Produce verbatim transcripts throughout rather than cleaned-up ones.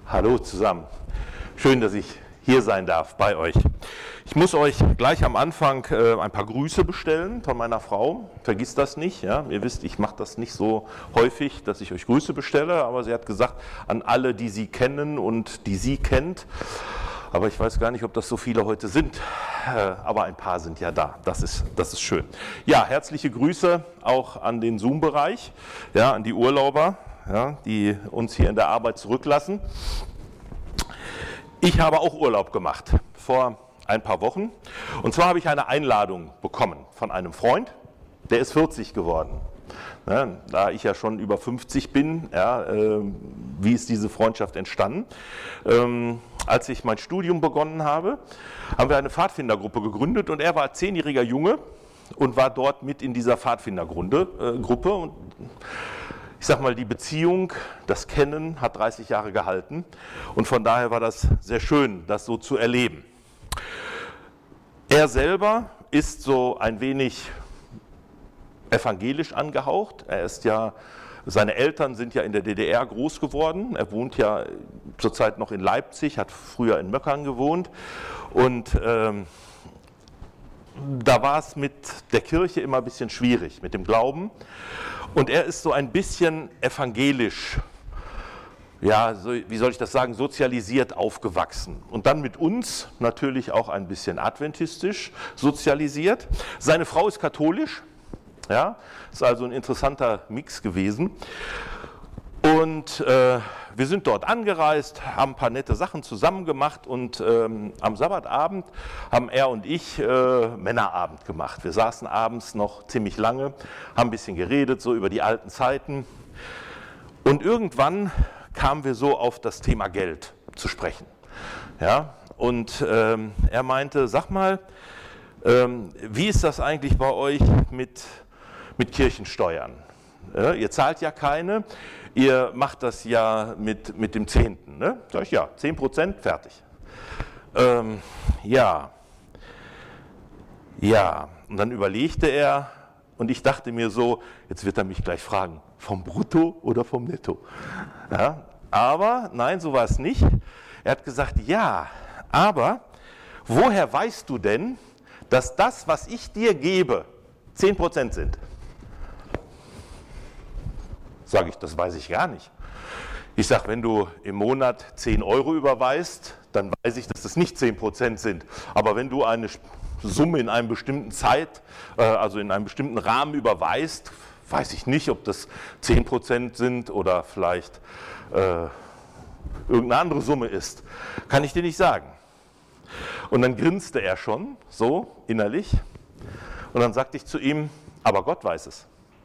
Hallo zusammen. Schön, dass ich hier sein darf bei euch. Ich muss euch gleich am Anfang äh, ein paar Grüße bestellen von meiner Frau. Vergisst das nicht. Ja? Ihr wisst, ich mache das nicht so häufig, dass ich euch Grüße bestelle, aber sie hat gesagt, an alle, die sie kennen und die sie kennt. Aber ich weiß gar nicht, ob das so viele heute sind. Äh, aber ein paar sind ja da. Das ist, das ist schön. Ja, herzliche Grüße auch an den Zoom-Bereich, ja, an die Urlauber, ja, die uns hier in der Arbeit zurücklassen. Ich habe auch Urlaub gemacht vor ein paar Wochen. Und zwar habe ich eine Einladung bekommen von einem Freund, der ist vierzig geworden. Ja, da ich ja schon über fünfzig bin, ja, äh, wie ist diese Freundschaft entstanden? Ähm, als ich mein Studium begonnen habe, haben wir eine Pfadfindergruppe gegründet und er war zehnjähriger Junge und war dort mit in dieser Pfadfindergruppe. Äh, Gruppe. Und ich sag mal, die Beziehung, das Kennen hat dreißig Jahre gehalten und von daher war das sehr schön, das so zu erleben. Er selber ist so ein wenig evangelisch angehaucht. Er ist ja, seine Eltern sind ja in der D D R groß geworden. Er wohnt ja zurzeit noch in Leipzig, hat früher in Möckern gewohnt. Und ähm, da war es mit der Kirche immer ein bisschen schwierig, mit dem Glauben. Und er ist so ein bisschen evangelisch, ja, so, wie soll ich das sagen, sozialisiert aufgewachsen. Und dann mit uns natürlich auch ein bisschen adventistisch sozialisiert. Seine Frau ist katholisch. Ja, ist also ein interessanter Mix gewesen. Und äh, wir sind dort angereist, haben ein paar nette Sachen zusammen gemacht und ähm, am Sabbatabend haben er und ich äh, Männerabend gemacht. Wir saßen abends noch ziemlich lange, haben ein bisschen geredet, so über die alten Zeiten. Und irgendwann kamen wir so auf das Thema Geld zu sprechen. Ja, und ähm, er meinte, sag mal, ähm, wie ist das eigentlich bei euch mit mit Kirchensteuern? Ja, ihr zahlt ja keine, ihr macht das ja mit, mit dem Zehnten. Ne? Sag ich, ja, zehn Prozent, fertig. Ähm, ja, ja, und dann überlegte er und ich dachte mir so, jetzt wird er mich gleich fragen, vom Brutto oder vom Netto? Ja, aber nein, so war es nicht. Er hat gesagt, ja, aber woher weißt du denn, dass das, was ich dir gebe, zehn Prozent sind? Sage ich, das weiß ich gar nicht. Ich sage, wenn du im Monat zehn Euro überweist, dann weiß ich, dass das nicht zehn Prozent sind. Aber wenn du eine Summe in einem bestimmten Zeit, also in einem bestimmten Rahmen überweist, weiß ich nicht, ob das zehn Prozent sind oder vielleicht äh, irgendeine andere Summe ist. Kann ich dir nicht sagen. Und dann grinste er schon, so innerlich. Und dann sagte ich zu ihm, aber Gott weiß es.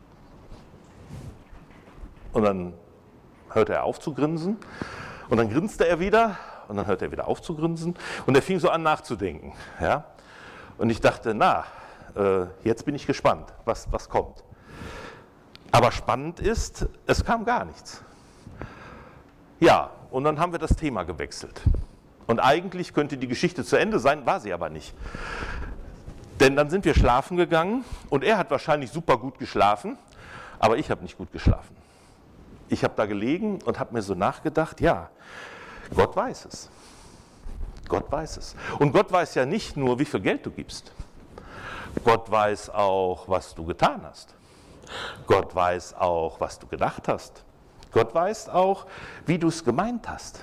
Und dann hörte er auf zu grinsen und dann grinste er wieder und dann hörte er wieder auf zu grinsen und er fing so an nachzudenken. Ja? Und ich dachte, na, äh, jetzt bin ich gespannt, was, was kommt. Aber spannend ist, es kam gar nichts. Ja, und dann haben wir das Thema gewechselt. Und eigentlich könnte die Geschichte zu Ende sein, war sie aber nicht. Denn dann sind wir schlafen gegangen und er hat wahrscheinlich super gut geschlafen, aber ich habe nicht gut geschlafen. Ich habe da gelegen und habe mir so nachgedacht, ja, Gott weiß es. Gott weiß es. Und Gott weiß ja nicht nur, wie viel Geld du gibst. Gott weiß auch, was du getan hast. Gott weiß auch, was du gedacht hast. Gott weiß auch, wie du es gemeint hast.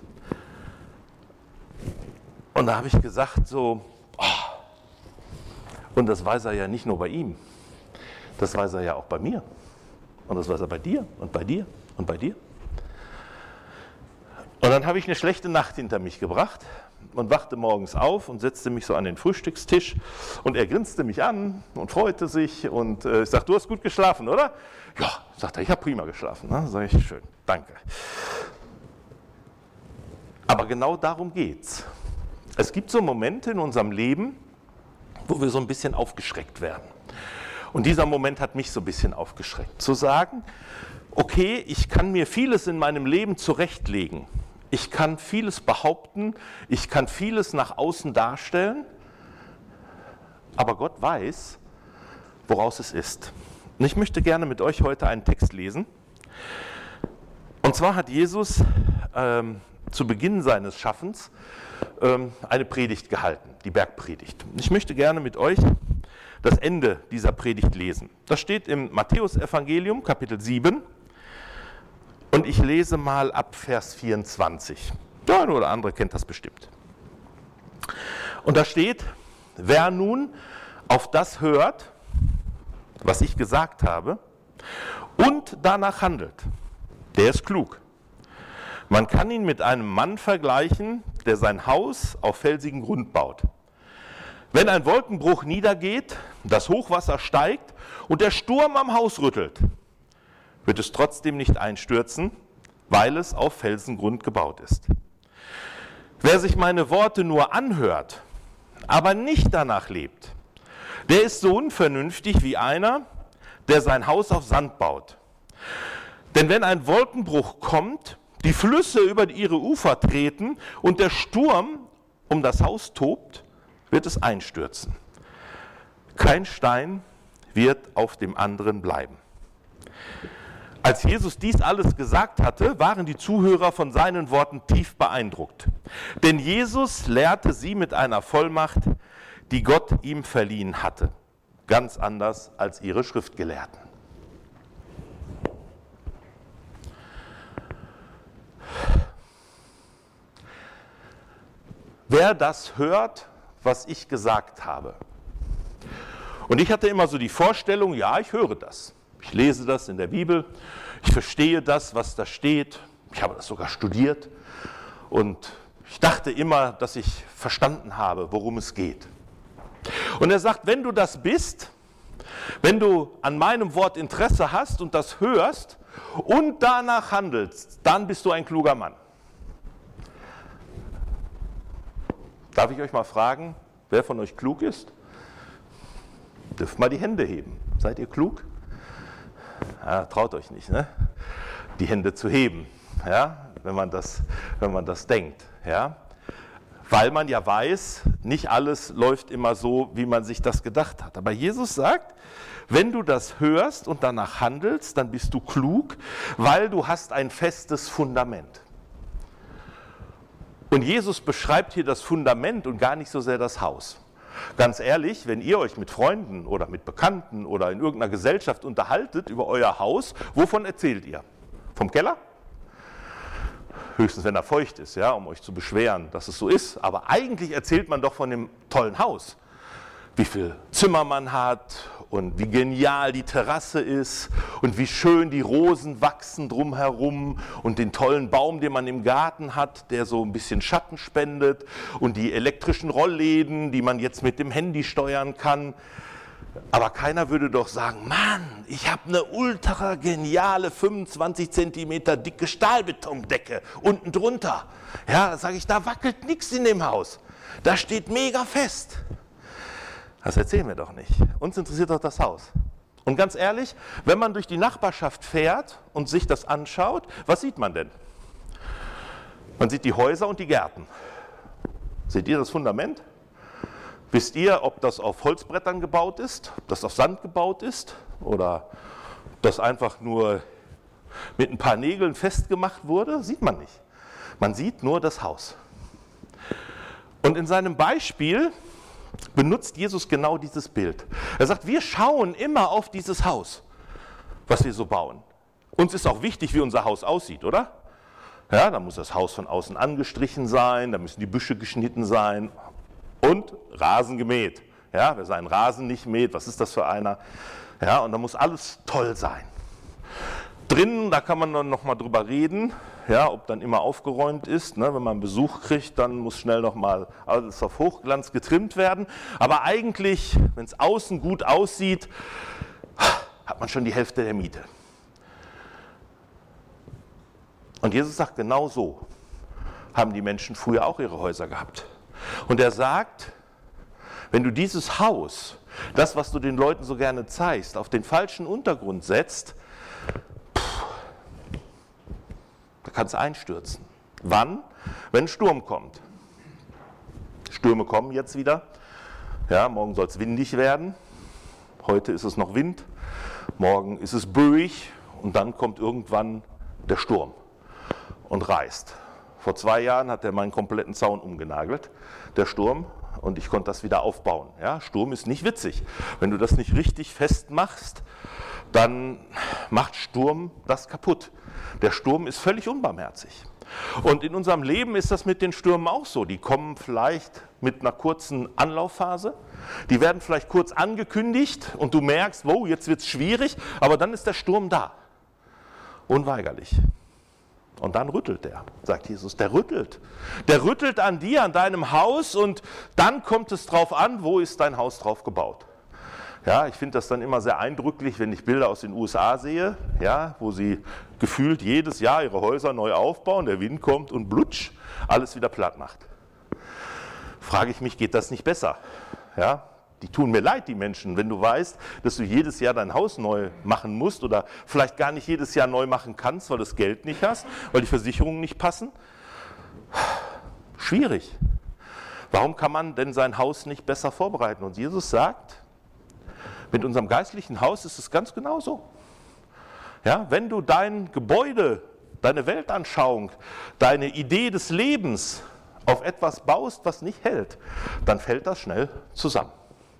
Und da habe ich gesagt so, oh, und das weiß er ja nicht nur bei ihm, das weiß er ja auch bei mir. Und das weiß er bei dir und bei dir und bei dir. Und dann habe ich eine schlechte Nacht hinter mich gebracht und wachte morgens auf und setzte mich so an den Frühstückstisch und er grinste mich an und freute sich und äh, ich sagte, du hast gut geschlafen, oder? Ja, sagt er, ich habe prima geschlafen. Ne? Sag ich, schön, danke. Aber genau darum geht's. Es gibt so Momente in unserem Leben, wo wir so ein bisschen aufgeschreckt werden. Und dieser Moment hat mich so ein bisschen aufgeschreckt. Zu sagen, okay, ich kann mir vieles in meinem Leben zurechtlegen. Ich kann vieles behaupten, ich kann vieles nach außen darstellen, aber Gott weiß, woraus es ist. Und ich möchte gerne mit euch heute einen Text lesen. Und zwar hat Jesus ähm, zu Beginn seines Schaffens ähm, eine Predigt gehalten, die Bergpredigt. Ich möchte gerne mit euch das Ende dieser Predigt lesen. Das steht im Matthäusevangelium, Kapitel sieben, und ich lese mal ab Vers vierundzwanzig. Der eine oder andere kennt das bestimmt. Und da steht: Wer nun auf das hört, was ich gesagt habe, und danach handelt, der ist klug. Man kann ihn mit einem Mann vergleichen, der sein Haus auf felsigen Grund baut. Wenn ein Wolkenbruch niedergeht, das Hochwasser steigt und der Sturm am Haus rüttelt, wird es trotzdem nicht einstürzen, weil es auf Felsengrund gebaut ist. Wer sich meine Worte nur anhört, aber nicht danach lebt, der ist so unvernünftig wie einer, der sein Haus auf Sand baut. Denn wenn ein Wolkenbruch kommt, die Flüsse über ihre Ufer treten und der Sturm um das Haus tobt, wird es einstürzen. Kein Stein wird auf dem anderen bleiben. Als Jesus dies alles gesagt hatte, waren die Zuhörer von seinen Worten tief beeindruckt. Denn Jesus lehrte sie mit einer Vollmacht, die Gott ihm verliehen hatte. Ganz anders als ihre Schriftgelehrten. Wer das hört, was ich gesagt habe. Und ich hatte immer so die Vorstellung, ja, ich höre das. Ich lese das in der Bibel, ich verstehe das, was da steht. Ich habe das sogar studiert und ich dachte immer, dass ich verstanden habe, worum es geht. Und er sagt, wenn du das bist, wenn du an meinem Wort Interesse hast und das hörst und danach handelst, dann bist du ein kluger Mann. Darf ich euch mal fragen, wer von euch klug ist? Dürft mal die Hände heben. Seid ihr klug? Ja, traut euch nicht, ne? Die Hände zu heben, ja? wenn, man das, wenn man das denkt. Ja? Weil man ja weiß, nicht alles läuft immer so, wie man sich das gedacht hat. Aber Jesus sagt, wenn du das hörst und danach handelst, dann bist du klug, weil du hast ein festes Fundament. Und Jesus beschreibt hier das Fundament und gar nicht so sehr das Haus. Ganz ehrlich, wenn ihr euch mit Freunden oder mit Bekannten oder in irgendeiner Gesellschaft unterhaltet über euer Haus, wovon erzählt ihr? Vom Keller? Höchstens, wenn er feucht ist, ja, um euch zu beschweren, dass es so ist. Aber eigentlich erzählt man doch von dem tollen Haus. Wie viel Zimmer man hat und wie genial die Terrasse ist und wie schön die Rosen wachsen drumherum und den tollen Baum, den man im Garten hat, der so ein bisschen Schatten spendet und die elektrischen Rollläden, die man jetzt mit dem Handy steuern kann. Aber keiner würde doch sagen, Mann, ich habe eine ultra geniale fünfundzwanzig Zentimeter dicke Stahlbetondecke unten drunter. Ja, da sage ich, da wackelt nichts in dem Haus. Das steht mega fest. Das erzählen wir doch nicht. Uns interessiert doch das Haus. Und ganz ehrlich, wenn man durch die Nachbarschaft fährt und sich das anschaut, was sieht man denn? Man sieht die Häuser und die Gärten. Seht ihr das Fundament? Wisst ihr, ob das auf Holzbrettern gebaut ist, ob das auf Sand gebaut ist oder ob das einfach nur mit ein paar Nägeln festgemacht wurde? Sieht man nicht. Man sieht nur das Haus. Und in seinem Beispiel benutzt Jesus genau dieses Bild. Er sagt, wir schauen immer auf dieses Haus, was wir so bauen. Uns ist auch wichtig, wie unser Haus aussieht, oder? Ja, da muss das Haus von außen angestrichen sein, da müssen die Büsche geschnitten sein und Rasen gemäht. Ja, wer seinen Rasen nicht mäht, was ist das für einer? Ja, und da muss alles toll sein. Drinnen, da kann man dann noch mal drüber reden, ja, ob dann immer aufgeräumt ist. Ne? Wenn man Besuch kriegt, dann muss schnell noch mal alles auf Hochglanz getrimmt werden. Aber eigentlich, wenn es außen gut aussieht, hat man schon die Hälfte der Miete. Und Jesus sagt, genau so haben die Menschen früher auch ihre Häuser gehabt. Und er sagt, wenn du dieses Haus, das, was du den Leuten so gerne zeigst, auf den falschen Untergrund setzt, da kann es einstürzen. Wann? Wenn ein Sturm kommt. Stürme kommen jetzt wieder. Ja, morgen soll es windig werden. Heute ist es noch Wind. Morgen ist es böig. Und dann kommt irgendwann der Sturm und reißt Vor zwei Jahren hat er meinen kompletten Zaun umgenagelt, der Sturm, und ich konnte das wieder aufbauen. Ja, Sturm ist nicht witzig. Wenn du das nicht richtig festmachst, dann macht Sturm das kaputt. Der Sturm ist völlig unbarmherzig. Und in unserem Leben ist das mit den Stürmen auch so. Die kommen vielleicht mit einer kurzen Anlaufphase, die werden vielleicht kurz angekündigt und du merkst, wow, jetzt wird es schwierig, aber dann ist der Sturm da. Unweigerlich. Und dann rüttelt der, sagt Jesus, der rüttelt. Der rüttelt an dir, an deinem Haus, und dann kommt es drauf an, wo ist dein Haus drauf gebaut. Ja, ich finde das dann immer sehr eindrücklich, wenn ich Bilder aus den U S A sehe, ja, wo sie gefühlt jedes Jahr ihre Häuser neu aufbauen, der Wind kommt und blutsch, alles wieder platt macht. Frage ich mich, geht das nicht besser? Ja, die tun mir leid, die Menschen, wenn du weißt, dass du jedes Jahr dein Haus neu machen musst oder vielleicht gar nicht jedes Jahr neu machen kannst, weil du das Geld nicht hast, weil die Versicherungen nicht passen. Schwierig. Warum kann man denn sein Haus nicht besser vorbereiten? Und Jesus sagt, mit unserem geistlichen Haus ist es ganz genauso. Ja, wenn du dein Gebäude, deine Weltanschauung, deine Idee des Lebens auf etwas baust, was nicht hält, dann fällt das schnell zusammen.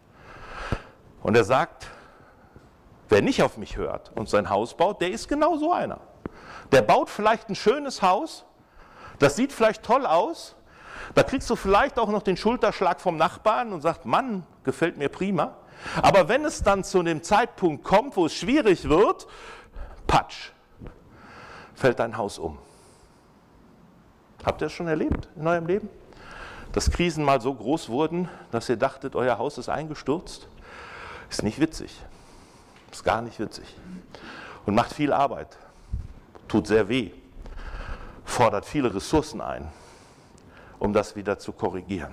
Und er sagt, wer nicht auf mich hört und sein Haus baut, der ist genau so einer. Der baut vielleicht ein schönes Haus, das sieht vielleicht toll aus, da kriegst du vielleicht auch noch den Schulterschlag vom Nachbarn und sagst, Mann, gefällt mir prima. Aber wenn es dann zu dem Zeitpunkt kommt, wo es schwierig wird, patsch, fällt dein Haus um. Habt ihr das schon erlebt in eurem Leben? Dass Krisen mal so groß wurden, dass ihr dachtet, euer Haus ist eingestürzt? Ist nicht witzig. Ist gar nicht witzig. Und macht viel Arbeit. Tut sehr weh. Fordert viele Ressourcen ein, um das wieder zu korrigieren.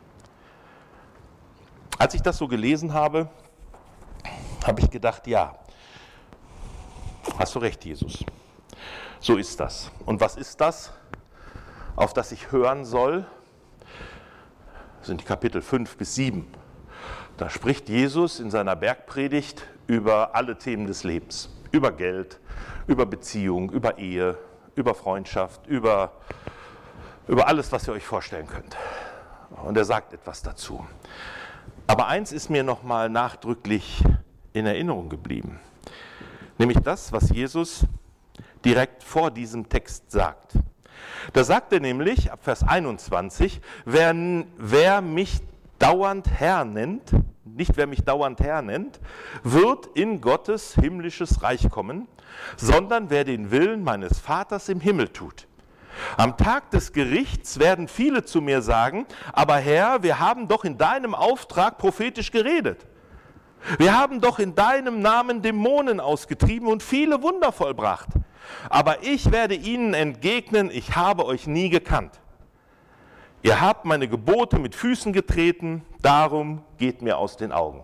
Als ich das so gelesen habe, habe ich gedacht, ja, hast du recht, Jesus. So ist das. Und was ist das, auf das ich hören soll? Das sind die Kapitel fünf bis sieben. Da spricht Jesus in seiner Bergpredigt über alle Themen des Lebens. Über Geld, über Beziehung, über Ehe, über Freundschaft, über, über alles, was ihr euch vorstellen könnt. Und er sagt etwas dazu. Aber eins ist mir nochmal nachdrücklich in Erinnerung geblieben. Nämlich das, was Jesus direkt vor diesem Text sagt. Da sagt er nämlich, ab Vers einundzwanzig, wer, wer mich dauernd Herr nennt, nicht wer mich dauernd Herr nennt, wird in Gottes himmlisches Reich kommen, sondern wer den Willen meines Vaters im Himmel tut. Am Tag des Gerichts werden viele zu mir sagen, aber Herr, wir haben doch in deinem Auftrag prophetisch geredet. Wir haben doch in deinem Namen Dämonen ausgetrieben und viele Wunder vollbracht. Aber ich werde ihnen entgegnen, ich habe euch nie gekannt. Ihr habt meine Gebote mit Füßen getreten, darum geht mir aus den Augen.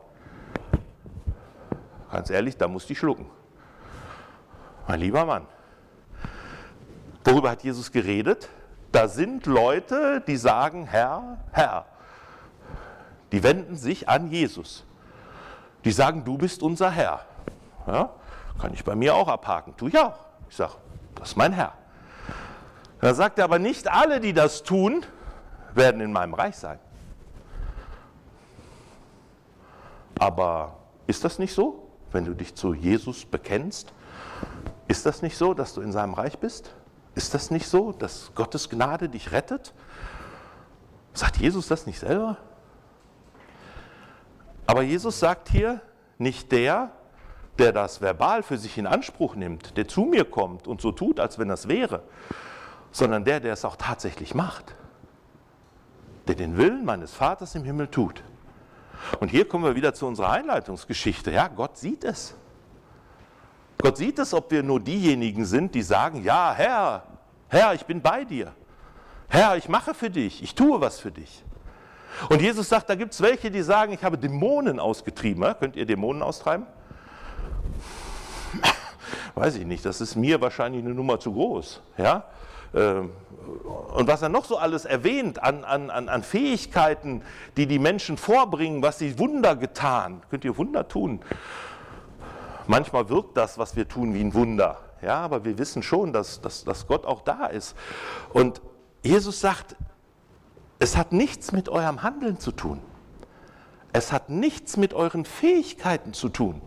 Ganz ehrlich, da musste ich schlucken. Mein lieber Mann, worüber hat Jesus geredet? Da sind Leute, die sagen, Herr, Herr. Die wenden sich an Jesus. Die sagen, du bist unser Herr. Ja, kann ich bei mir auch abhaken. Tu ich auch. Ich sage, das ist mein Herr. Da sagt er aber, nicht alle, die das tun, werden in meinem Reich sein. Aber ist das nicht so, wenn du dich zu Jesus bekennst? Ist das nicht so, dass du in seinem Reich bist? Ist das nicht so, dass Gottes Gnade dich rettet? Sagt Jesus das nicht selber? Aber Jesus sagt hier, nicht der, der das verbal für sich in Anspruch nimmt, der zu mir kommt und so tut, als wenn das wäre, sondern der, der es auch tatsächlich macht, der den Willen meines Vaters im Himmel tut. Und hier kommen wir wieder zu unserer Einleitungsgeschichte. Ja, Gott sieht es. Gott sieht es, ob wir nur diejenigen sind, die sagen, ja, Herr, Herr, ich bin bei dir. Herr, ich mache für dich, ich tue was für dich. Und Jesus sagt, da gibt es welche, die sagen, ich habe Dämonen ausgetrieben. Ja? Könnt ihr Dämonen austreiben? Weiß ich nicht, das ist mir wahrscheinlich eine Nummer zu groß. Ja? Und was er noch so alles erwähnt an, an, an Fähigkeiten, die die Menschen vorbringen, was sie Wunder getan. Könnt ihr Wunder tun? Manchmal wirkt das, was wir tun, wie ein Wunder. Ja, aber wir wissen schon, dass, dass, dass Gott auch da ist. Und Jesus sagt, es hat nichts mit eurem Handeln zu tun. Es hat nichts mit euren Fähigkeiten zu tun,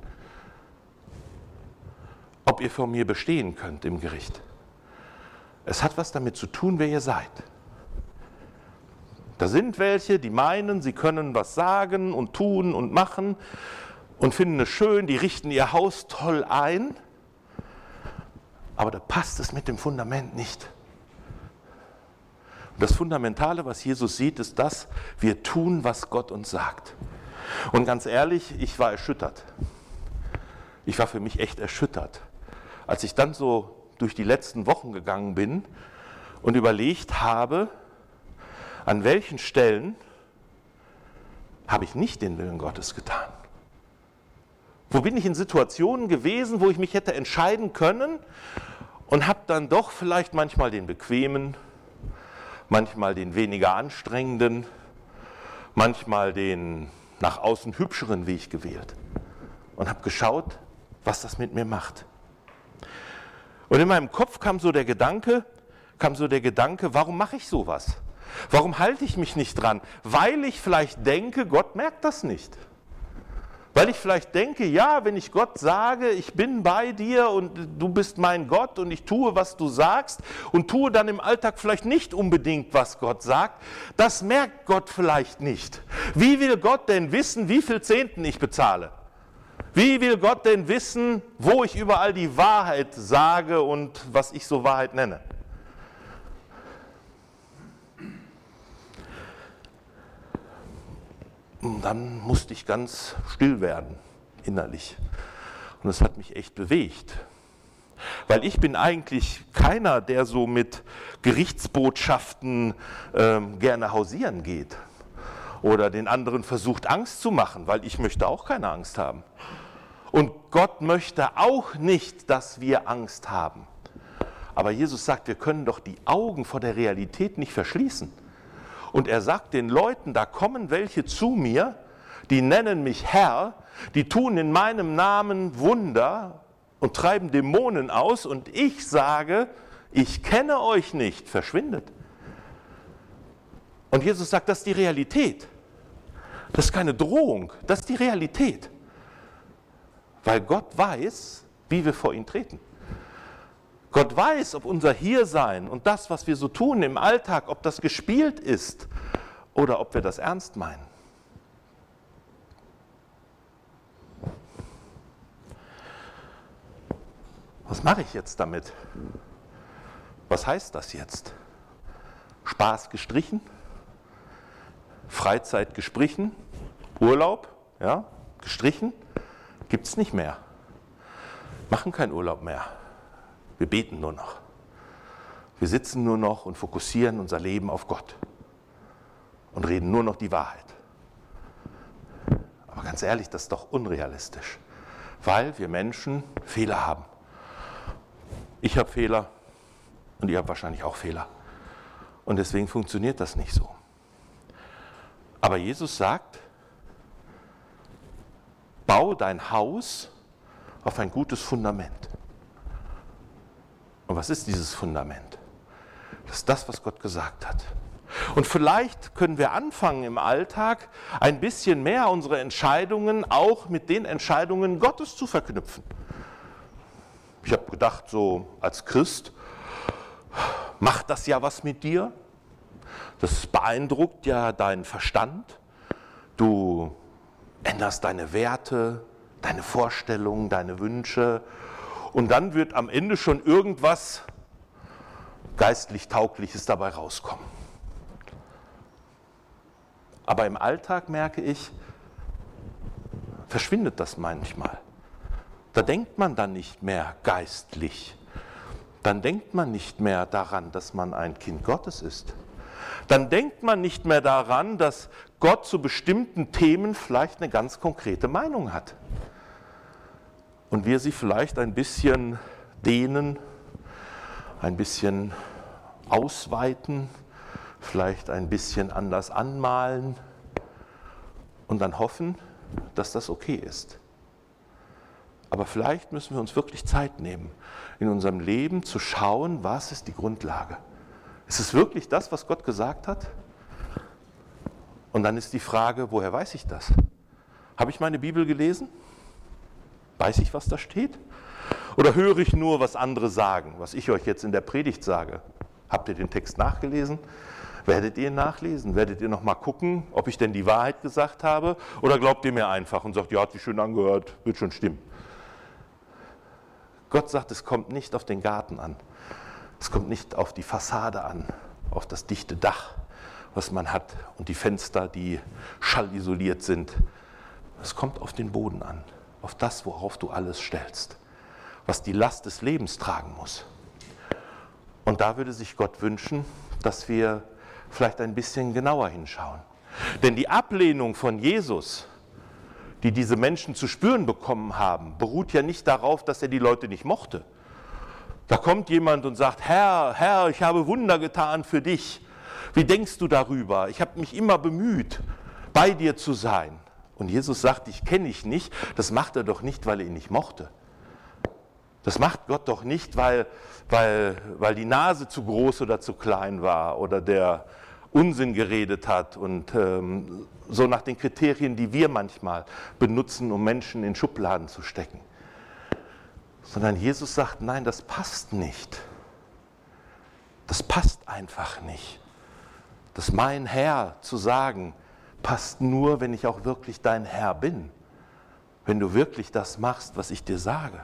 ob ihr vor mir bestehen könnt im Gericht. Es hat was damit zu tun, wer ihr seid. Da sind welche, die meinen, sie können was sagen und tun und machen und finden es schön, die richten ihr Haus toll ein, aber da passt es mit dem Fundament nicht. Und das Fundamentale, was Jesus sieht, ist das, wir tun, was Gott uns sagt. Und ganz ehrlich, ich war erschüttert. Ich war für mich echt erschüttert, als ich dann so durch die letzten Wochen gegangen bin und überlegt habe, an welchen Stellen habe ich nicht den Willen Gottes getan. Wo bin ich in Situationen gewesen, wo ich mich hätte entscheiden können und habe dann doch vielleicht manchmal den bequemen, manchmal den weniger anstrengenden, manchmal den nach außen hübscheren Weg gewählt und habe geschaut, was das mit mir macht. Und in meinem Kopf kam so der Gedanke, kam so der Gedanke, warum mache ich sowas? Warum halte ich mich nicht dran? Weil ich vielleicht denke, Gott merkt das nicht. Weil ich vielleicht denke, ja, wenn ich Gott sage, ich bin bei dir und du bist mein Gott und ich tue, was du sagst und tue dann im Alltag vielleicht nicht unbedingt, was Gott sagt, das merkt Gott vielleicht nicht. Wie will Gott denn wissen, wie viel Zehnten ich bezahle? Wie will Gott denn wissen, wo ich überall die Wahrheit sage und was ich so Wahrheit nenne? Und dann musste ich ganz still werden, innerlich. Und das hat mich echt bewegt. Weil ich bin eigentlich keiner, der so mit Gerichtsbotschaften ähm, gerne hausieren geht. Oder den anderen versucht, Angst zu machen, weil ich möchte auch keine Angst haben. Und Gott möchte auch nicht, dass wir Angst haben. Aber Jesus sagt, wir können doch die Augen vor der Realität nicht verschließen. Und er sagt den Leuten, da kommen welche zu mir, die nennen mich Herr, die tun in meinem Namen Wunder und treiben Dämonen aus und ich sage, ich kenne euch nicht, verschwindet. Und Jesus sagt, das ist die Realität. Das ist keine Drohung, das ist die Realität. Weil Gott weiß, wie wir vor ihn treten. Gott weiß, ob unser Hiersein und das, was wir so tun im Alltag, ob das gespielt ist oder ob wir das ernst meinen. Was mache ich jetzt damit? Was heißt das jetzt? Spaß gestrichen? Freizeit gestrichen? Urlaub? Ja, gestrichen? Gibt es nicht mehr. Machen keinen Urlaub mehr. Wir beten nur noch. Wir sitzen nur noch und fokussieren unser Leben auf Gott und reden nur noch die Wahrheit. Aber ganz ehrlich, das ist doch unrealistisch, weil wir Menschen Fehler haben. Ich habe Fehler und ihr habt wahrscheinlich auch Fehler. Und deswegen funktioniert das nicht so. Aber Jesus sagt, bau dein Haus auf ein gutes Fundament. Und was ist dieses Fundament? Das ist das, was Gott gesagt hat. Und vielleicht können wir anfangen im Alltag ein bisschen mehr unsere Entscheidungen auch mit den Entscheidungen Gottes zu verknüpfen. Ich habe gedacht, so als Christ, macht das ja was mit dir. Das beeindruckt ja deinen Verstand. Du änderst deine Werte, deine Vorstellungen, deine Wünsche. Und dann wird am Ende schon irgendwas geistlich Taugliches dabei rauskommen. Aber im Alltag merke ich, verschwindet das manchmal. Da denkt man dann nicht mehr geistlich. Dann denkt man nicht mehr daran, dass man ein Kind Gottes ist. Dann denkt man nicht mehr daran, dass Gott zu bestimmten Themen vielleicht eine ganz konkrete Meinung hat. Und wir sie vielleicht ein bisschen dehnen, ein bisschen ausweiten, vielleicht ein bisschen anders anmalen und dann hoffen, dass das okay ist. Aber vielleicht müssen wir uns wirklich Zeit nehmen, in unserem Leben zu schauen, was ist die Grundlage? Ist es wirklich das, was Gott gesagt hat? Und dann ist die Frage, woher weiß ich das? Habe ich meine Bibel gelesen? Weiß ich, was da steht? Oder höre ich nur, was andere sagen, was ich euch jetzt in der Predigt sage? Habt ihr den Text nachgelesen? Werdet ihr ihn nachlesen? Werdet ihr noch mal gucken, ob ich denn die Wahrheit gesagt habe? Oder glaubt ihr mir einfach und sagt, ja, hat sich schön angehört, wird schon stimmen? Gott sagt, es kommt nicht auf den Garten an. Es kommt nicht auf die Fassade an, auf das dichte Dach, was man hat und die Fenster, die schallisoliert sind. Es kommt auf den Boden an, auf das, worauf du alles stellst, was die Last des Lebens tragen muss. Und da würde sich Gott wünschen, dass wir vielleicht ein bisschen genauer hinschauen. Denn die Ablehnung von Jesus, die diese Menschen zu spüren bekommen haben, beruht ja nicht darauf, dass er die Leute nicht mochte. Da kommt jemand und sagt, Herr, Herr, ich habe Wunder getan für dich. Wie denkst du darüber? Ich habe mich immer bemüht, bei dir zu sein. Und Jesus sagt, ich kenne dich nicht. Das macht er doch nicht, weil er ihn nicht mochte. Das macht Gott doch nicht, weil, weil, weil die Nase zu groß oder zu klein war oder der Unsinn geredet hat und ähm, so nach den Kriterien, die wir manchmal benutzen, um Menschen in Schubladen zu stecken. Sondern Jesus sagt, nein, das passt nicht. Das passt einfach nicht. Das mein Herr zu sagen, passt nur, wenn ich auch wirklich dein Herr bin. Wenn du wirklich das machst, was ich dir sage.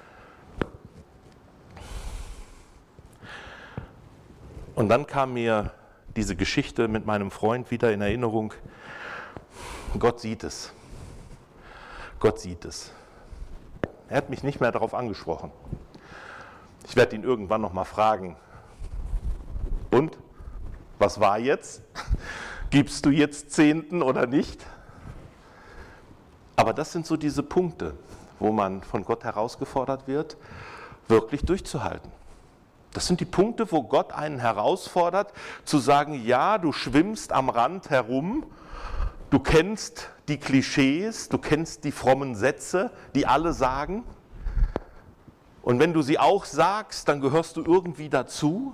Und dann kam mir diese Geschichte mit meinem Freund wieder in Erinnerung. Gott sieht es. Gott sieht es. Er hat mich nicht mehr darauf angesprochen. Ich werde ihn irgendwann noch mal fragen. Und? Was war jetzt? Gibst du jetzt Zehnten oder nicht? Aber das sind so diese Punkte, wo man von Gott herausgefordert wird, wirklich durchzuhalten. Das sind die Punkte, wo Gott einen herausfordert, zu sagen, ja, du schwimmst am Rand herum, du kennst die Klischees, du kennst die frommen Sätze, die alle sagen. Und wenn du sie auch sagst, dann gehörst du irgendwie dazu.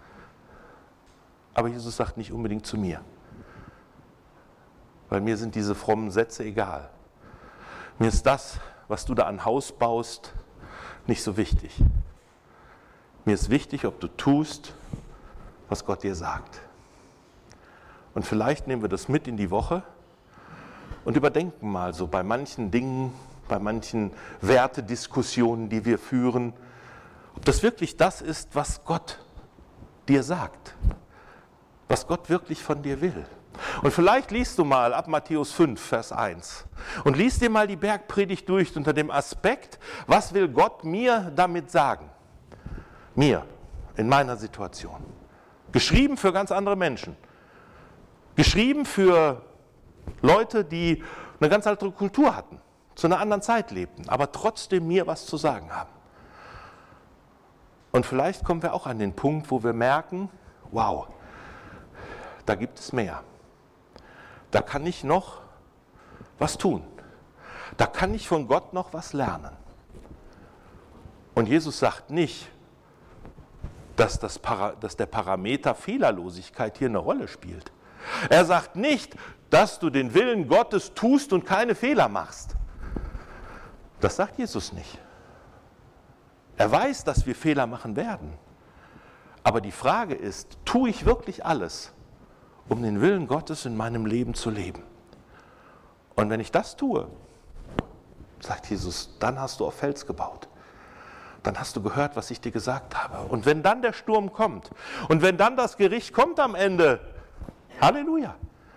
Aber Jesus sagt nicht unbedingt zu mir. Weil mir sind diese frommen Sätze egal. Mir ist das, was du da an Haus baust, nicht so wichtig. Mir ist wichtig, ob du tust, was Gott dir sagt. Und vielleicht nehmen wir das mit in die Woche und überdenken mal so bei manchen Dingen, bei manchen Wertediskussionen, die wir führen, ob das wirklich das ist, was Gott dir sagt, was Gott wirklich von dir will. Und vielleicht liest du mal ab Matthäus fünf, Vers eins und liest dir mal die Bergpredigt durch unter dem Aspekt, was will Gott mir damit sagen? Mir, in meiner Situation. Geschrieben für ganz andere Menschen. Geschrieben für Leute, die eine ganz andere Kultur hatten, zu einer anderen Zeit lebten, aber trotzdem mir was zu sagen haben. Und vielleicht kommen wir auch an den Punkt, wo wir merken, wow, da gibt es mehr. Da kann ich noch was tun. Da kann ich von Gott noch was lernen. Und Jesus sagt nicht, dass, das Para, dass der Parameter Fehlerlosigkeit hier eine Rolle spielt. Er sagt nicht, dass du den Willen Gottes tust und keine Fehler machst. Das sagt Jesus nicht. Er weiß, dass wir Fehler machen werden. Aber die Frage ist, tue ich wirklich alles, um den Willen Gottes in meinem Leben zu leben? Und wenn ich das tue, sagt Jesus, dann hast du auf Fels gebaut. Dann hast du gehört, was ich dir gesagt habe. Und wenn dann der Sturm kommt und wenn dann das Gericht kommt am Ende, Halleluja,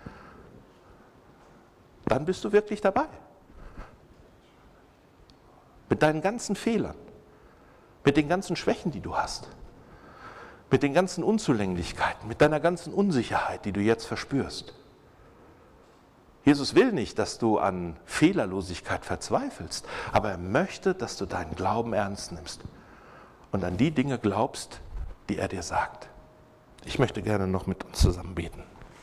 dann bist du wirklich dabei. Mit deinen ganzen Fehlern, mit den ganzen Schwächen, die du hast, mit den ganzen Unzulänglichkeiten, mit deiner ganzen Unsicherheit, die du jetzt verspürst. Jesus will nicht, dass du an Fehlerlosigkeit verzweifelst, aber er möchte, dass du deinen Glauben ernst nimmst und an die Dinge glaubst, die er dir sagt. Ich möchte gerne noch mit uns zusammen beten.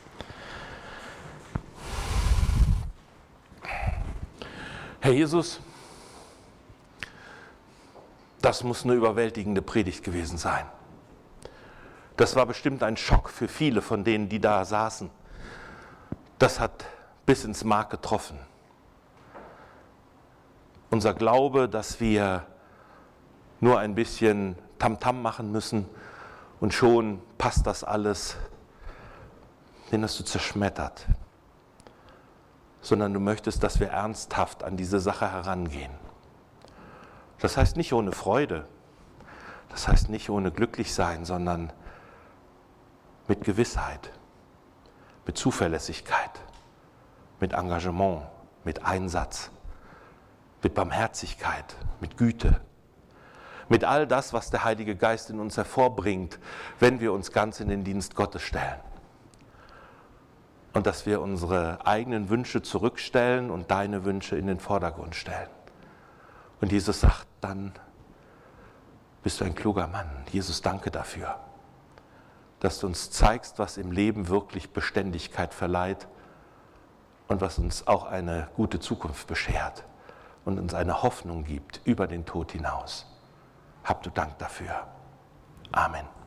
Herr Jesus, das muss eine überwältigende Predigt gewesen sein. Das war bestimmt ein Schock für viele von denen, die da saßen. Das hat bis ins Mark getroffen. Unser Glaube, dass wir nur ein bisschen Tamtam machen müssen und schon passt das alles, den hast du zerschmettert. Sondern du möchtest, dass wir ernsthaft an diese Sache herangehen. Das heißt nicht ohne Freude, das heißt nicht ohne glücklich sein, sondern mit Gewissheit, mit Zuverlässigkeit, mit Engagement, mit Einsatz, mit Barmherzigkeit, mit Güte, mit all das, was der Heilige Geist in uns hervorbringt, wenn wir uns ganz in den Dienst Gottes stellen. Und dass wir unsere eigenen Wünsche zurückstellen und deine Wünsche in den Vordergrund stellen. Und Jesus sagt dann, bist du ein kluger Mann. Jesus, danke dafür, dass du uns zeigst, was im Leben wirklich Beständigkeit verleiht und was uns auch eine gute Zukunft beschert und uns eine Hoffnung gibt über den Tod hinaus. Hab du Dank dafür. Amen.